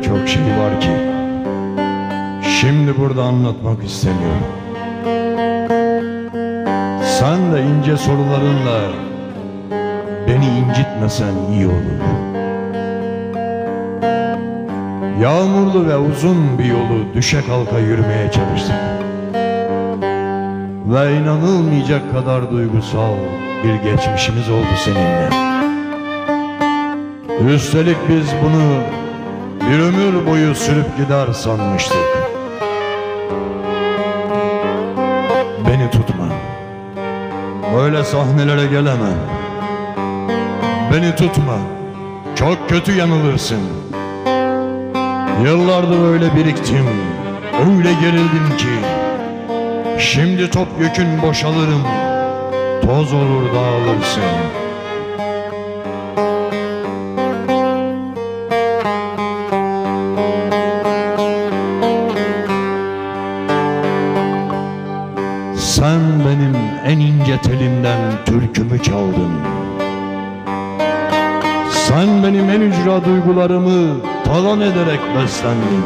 çok şey var ki şimdi burada anlatmak istemiyorum. Sen de ince sorularınla beni incitmesen iyi olur. Yağmurlu ve uzun bir yolu düşe kalka yürümeye çalıştık. Ve inanılmayacak kadar duygusal bir geçmişimiz oldu seninle. Üstelik biz bunu bir ömür boyu sürüp gider sanmıştık. Beni tutma, böyle sahnelere gelemem. Beni tutma, çok kötü yanılırsın. Yıllardır öyle biriktim, öyle gerildim ki şimdi topyekün boşalırım, toz olur dağılırsın. Sen benim en ince telimden türkümü çaldın. Sen benim en ücra duygularımı talan ederek beslendin.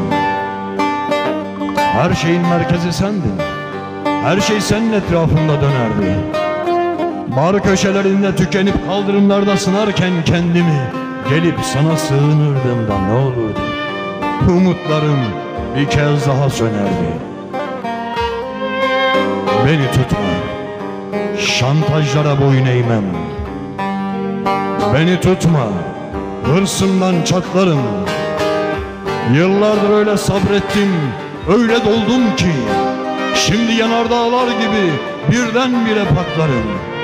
Her şeyin merkezi sendin. Her şey senin etrafında dönerdi. Bar köşelerinde tükenip kaldırımlarda sınarken kendimi gelip sana sığınırdım da ne olurdu? Umutlarım bir kez daha sönerdi. Beni tutma, şantajlara boyun eğmem. Beni tutma, hırsımdan çatlarım. Yıllardır öyle sabrettim, öyle doldum ki şimdi yanardağlar gibi birdenbire patlarım.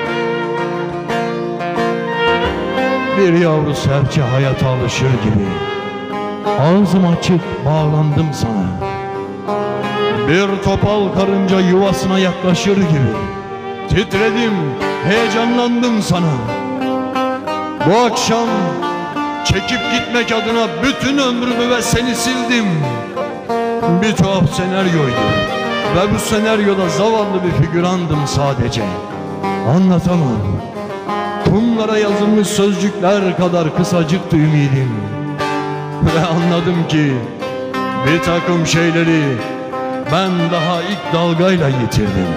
Bir yavru serçe hayata alışır gibi ağzım açık bağlandım sana. Bir topal karınca yuvasına yaklaşır gibi titredim, heyecanlandım sana. Bu akşam çekip gitmek adına bütün ömrümü ve seni sildim. Bir tuhaf senaryoydu ve bu senaryoda zavallı bir figürandım sadece. Anlatamam. Kumlara yazılmış sözcükler kadar kısacıktı ümidim. Ve anladım ki bir takım şeyleri ben daha ilk dalgayla yitirdim.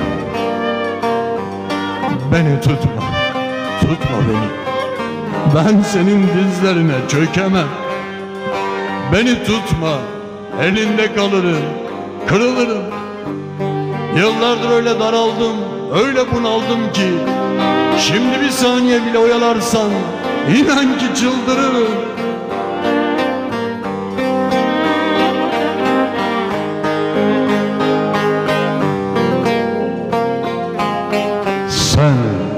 Beni tutma, tutma beni. Ben senin dizlerine çökemem. Beni tutma, elinde kalırım, kırılırım. Yıllardır öyle daraldım, öyle bunaldım ki şimdi bir saniye bile oyalarsan inan ki çıldırırım. Sen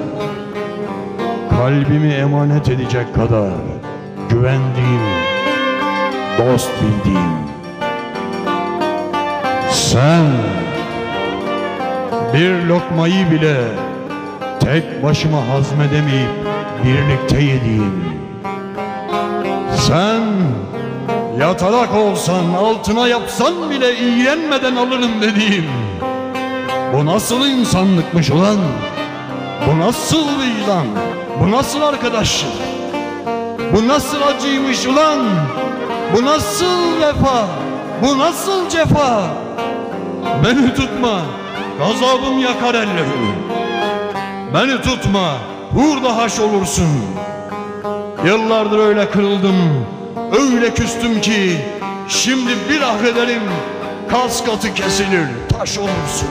kalbimi emanet edecek kadar güvendiğim, dost bildiğim. Sen bir lokmayı bile tek başıma hazmedemeyip birlikte yediğim. Sen yatarak olsan, altına yapsan bile iğrenmeden alırım dediğim. Bu nasıl insanlıkmış ulan? Bu nasıl vicdan? Bu nasıl arkadaşlık? Bu nasıl acıymış ulan? Bu nasıl vefa? Bu nasıl cefa? Beni tutma, gazabım yakar ellerimi. Beni tutma, hurda haş olursun. Yıllardır öyle kırıldım, öyle küstüm ki şimdi bir ah ederim, kas katı kesilir, taş olursun.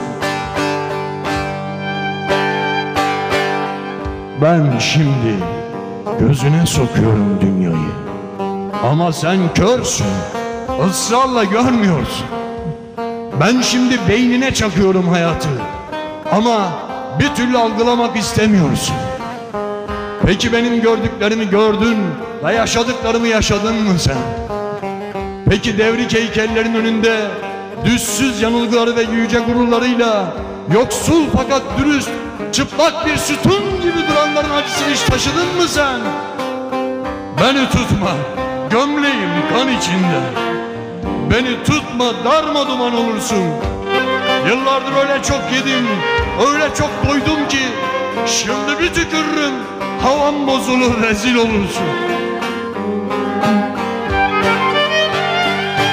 Ben şimdi gözüne sokuyorum dünyayı. Ama sen körsün, ısrarla görmüyorsun. Ben şimdi beynine çakıyorum hayatı. Ama bir türlü algılamak istemiyorsun. Peki benim gördüklerimi gördün ve yaşadıklarımı yaşadın mı sen? Peki devrik heykellerin önünde düzsüz yanılgıları ve yüce gururlarıyla yoksul fakat dürüst, çıplak bir sütun gibi duranların acısını hiç taşıdın mı sen? Beni tutma, gömleğim kan içinde. Beni tutma, darmaduman olursun. Yıllardır öyle çok yedim, öyle çok doydum ki şimdi bir tükürürüm, havam bozulur, rezil olursun.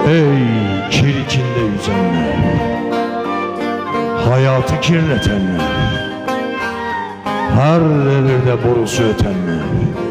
Ey kir içinde yüzenler, hayatı kirletenler, her devirde borusu ötenler.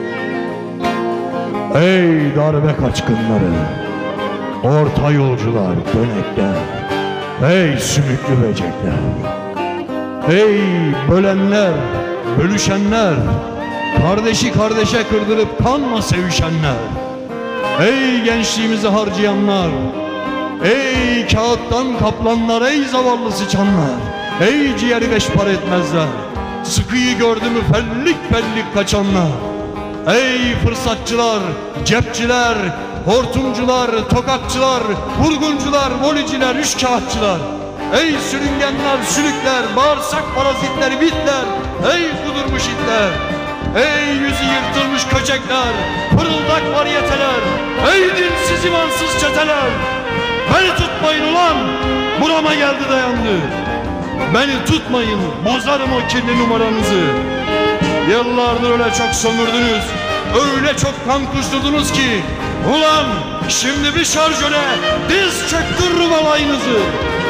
Ey darbe kaçkınları, orta yolcular, dönekler, ey sümüklü böcekler, ey bölenler, bölüşenler, kardeşi kardeşe kırdırıp kanla sevişenler, ey gençliğimizi harcayanlar, ey kağıttan kaplanlar, ey zavallı sıçanlar, ey ciğeri beş para etmezler, sıkıyı gördü mü fellik fellik kaçanlar, ey fırsatçılar, cepçiler, hortumcular, tokatçılar, vurguncular, voliciler, üçkağıtçılar, ey sürüngenler, sülükler, bağırsak parazitler, bitler, ey kudurmuş itler, ey yüzü yırtılmış köçekler, pırıldak varyeteler, ey dinsiz imansız çeteler, beni tutmayın ulan, burama geldi dayandı. Beni tutmayın, bozarım o kirli numaranızı. Yıllardır öyle çok sömürdünüz, öyle çok kan kusurdunuz ki, ulan şimdi bir şarjöre diz çöktürürüm alayınızı.